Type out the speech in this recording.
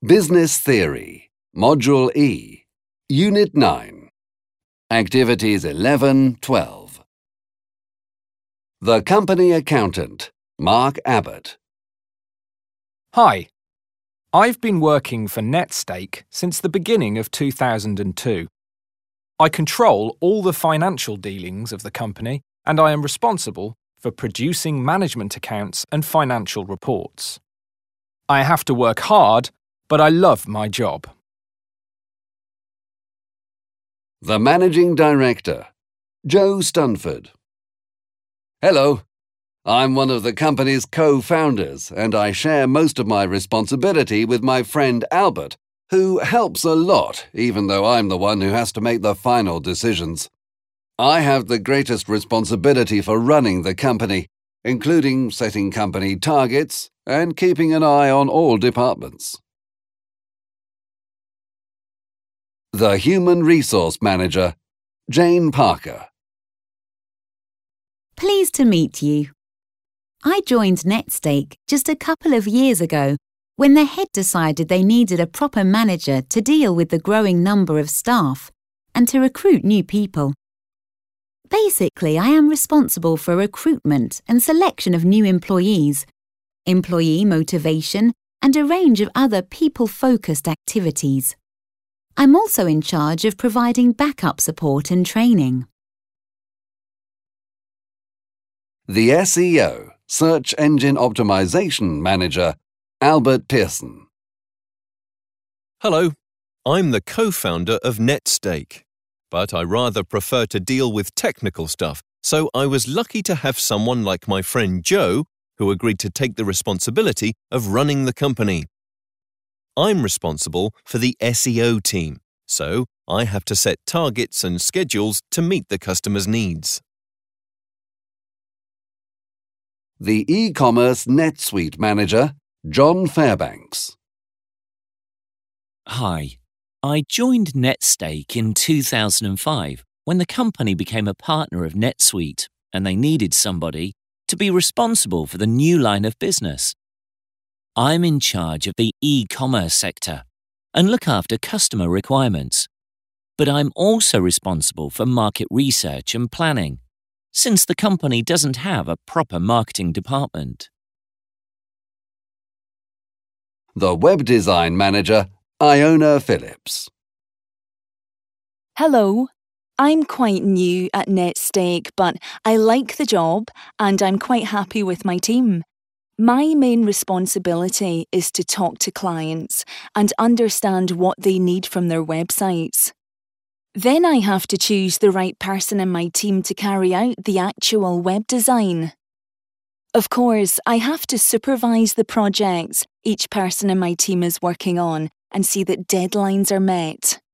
Business Theory, Module E, Unit 9, Activities 11-12. The Company Accountant, Mark Abbott. Hi, I've been working for Netstake since the beginning of 2002. I control all the financial dealings of the company, and I am responsible for producing management accounts and financial reports. I have to work hard, but I love my job. The Managing Director, Joe Stunford. Hello, I'm one of the company's co-founders, and I share most of my responsibility with my friend Albert, who helps a lot, even though I'm the one who has to make the final decisions. I have the greatest responsibility for running the company, including setting company targets and keeping an eye on all departments. The Human Resource Manager, Jane Parker. Pleased to meet you. I joined Netstake just a couple of years ago when the head decided they needed a proper manager to deal with the growing number of staff and to recruit new people. Basically, I am responsible for recruitment and selection of new employees, employee motivation, and a range of other people-focused activities. I'm also in charge of providing backup support and training. The SEO, Search Engine Optimization Manager, Albert Pearson. Hello, I'm the co-founder of Netstake, but I rather prefer to deal with technical stuff, so I was lucky to have someone like my friend Joe who agreed to take the responsibility of running the company. I'm responsible for the SEO team, so I have to set targets and schedules to meet the customer's needs. The E-commerce NetSuite Manager, John Fairbanks. Hi, I joined Netstake in 2005 when the company became a partner of NetSuite and they needed somebody to be responsible for the new line of business. I'm in charge of the e-commerce sector and look after customer requirements. But I'm also responsible for market research and planning, since the company doesn't have a proper marketing department. The Web Design Manager, Iona Phillips. Hello. I'm quite new at Netstake, but I like the job and I'm quite happy with my team. My main responsibility is to talk to clients and understand what they need from their websites. Then I have to choose the right person in my team to carry out the actual web design. Of course, I have to supervise the projects each person in my team is working on and see that deadlines are met.